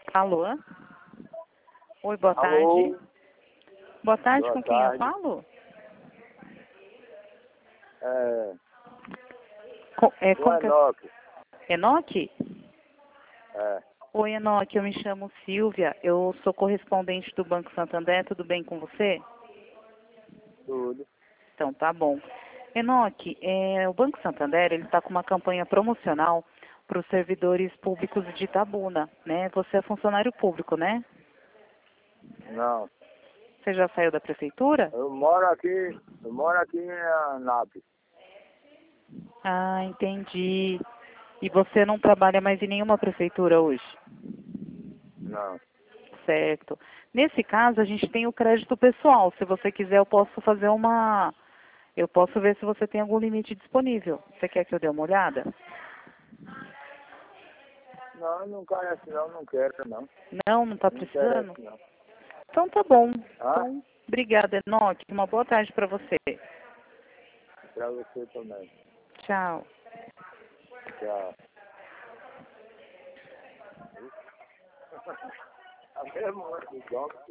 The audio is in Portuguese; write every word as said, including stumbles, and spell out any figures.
Alô? Oi, boa Alô? tarde. Boa tarde, Boa com quem eu tarde. falo? É, Com, é, o com que... Enoque. Enoque? É, Oi, Enoque, eu me chamo Silvia, eu sou correspondente do Banco Santander, tudo bem com você? tudo. Então, tá bom. Enoque, é, o Banco Santander, ele está com uma campanha promocional para os servidores públicos de Itabuna, né? Você é funcionário público, né? Não. Você já saiu da prefeitura? Eu moro aqui, eu moro aqui em Anápolis. Ah, entendi. E você não trabalha mais em nenhuma prefeitura hoje? Não. Certo. Nesse caso, a gente tem o crédito pessoal. Se você quiser, eu posso fazer uma... Eu posso ver se você tem algum limite disponível. Você quer que eu dê uma olhada? Não, não carece não, não quero não. Não, não está Não precisando? interessa não. Então tá bom. Ah? Então, obrigada, Enoque. Uma boa tarde para você. Pra você também. Tchau. Tchau. A mesma hora do